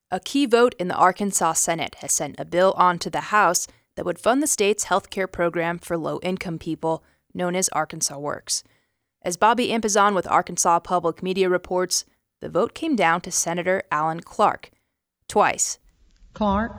A key vote in the Arkansas Senate has sent a bill on to the House that would fund the state's health care program for low-income people, known as Arkansas Works. As Bobby Ampazan with Arkansas Public Media reports, the vote came down to Senator Alan Clark. Twice. Clark.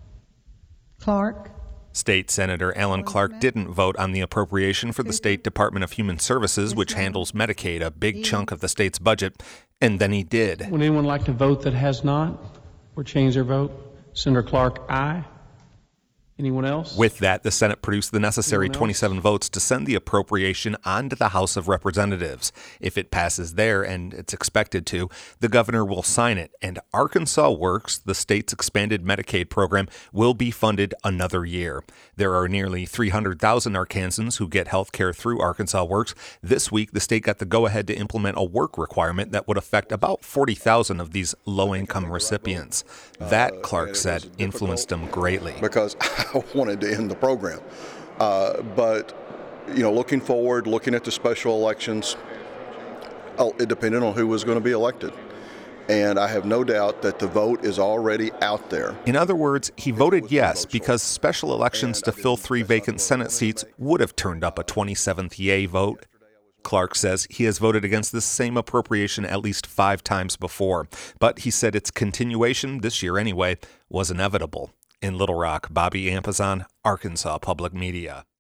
State Senator Alan Clark didn't vote on the appropriation for the State Department of Human Services, which handles Medicaid, a big chunk of the state's budget, and then he did. Would anyone like to vote that has not or change their vote? Senator Clark, aye. Anyone else? With that, the Senate produced the necessary 27 votes to send the appropriation on to the House of Representatives. If it passes there, and it's expected to, the governor will sign it, and Arkansas Works, the state's expanded Medicaid program, will be funded another year. There are nearly 300,000 Arkansans who get health care through Arkansas Works. This week, the state got the go-ahead to implement a work requirement that would affect about 40,000 of these low-income recipients. That, Clark said, influenced him greatly. Because I wanted to end the program. But, looking forward, looking at the special elections, it depended on who was going to be elected. And I have no doubt that the vote is already out there. In other words, he voted yes because special elections to fill 3 vacant Senate seats would have turned up a 27th yay vote. Clark says he has voted against this same appropriation at least 5 times before, but he said its continuation, this year anyway, was inevitable. In Little Rock, Bobby Ampazan, Arkansas Public Media.